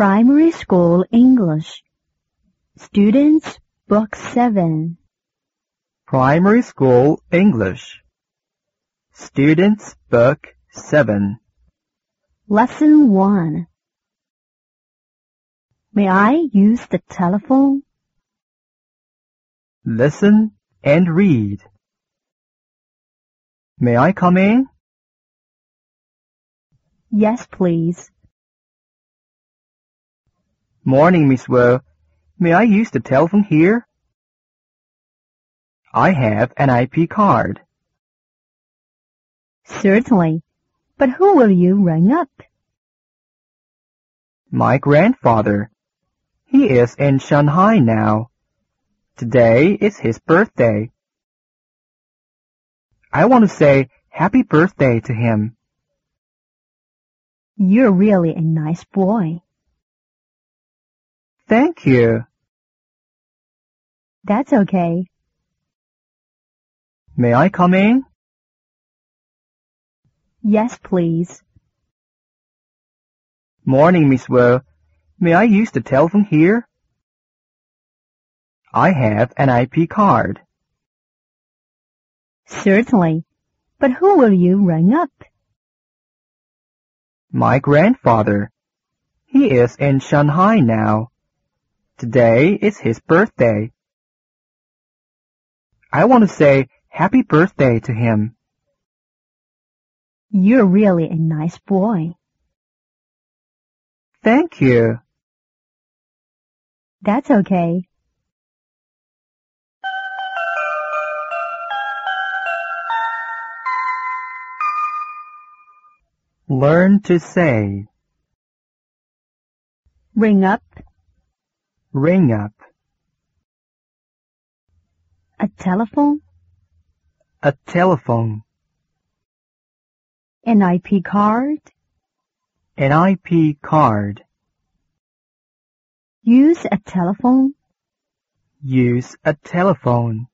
Primary School English. Students, Book 7. Primary School English. Students, Book 7. Lesson 1. May I use the telephone? Listen and read. May I come in? Yes, please. Morning, Miss Wu. May I use the telephone here? I have an IP card. Certainly. But who will you ring up? My grandfather. He is in Shanghai now. Today is his birthday. I want to say happy birthday to him. You're really a nice boy. Thank you. That's okay. May I come in? Yes, please. Morning, Miss Wu. May I use the telephone here? I have an IP card. Certainly. But who will you ring up? My grandfather. He is in Shanghai now. Today is his birthday. I want to say happy birthday to him. You're really a nice boy. Thank you. That's okay. Learn to say. Ring up. Ring up. A telephone. A telephone. An IP card. An IP card. Use a telephone. Use a telephone.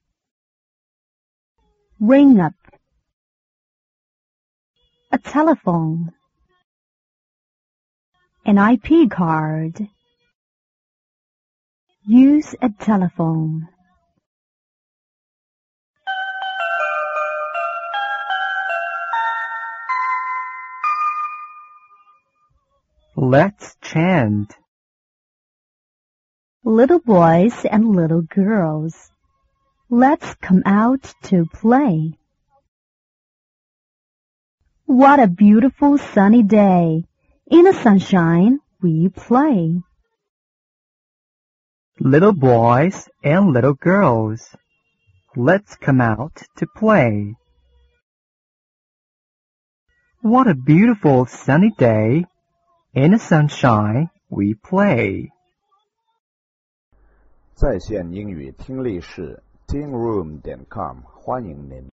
Ring up. A telephone. An IP card. Use a telephone. Let's chant. Little boys and little girls, let's come out to play. What a beautiful sunny day. In the sunshine, we play. Little boys and little girls, let's come out to play. What a beautiful sunny day. In the sunshine, we play. 在线英语听力室 tingroom.com 欢迎您。